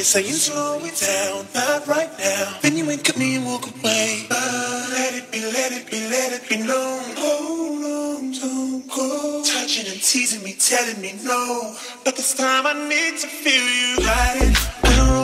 saying slow it down, not right now. Then you wink at me and walk away. Let it be, let it be, let it be known. Hold on, don't go. Touching and teasing me, telling me no. But this time I need to feel you. Hide it, I don't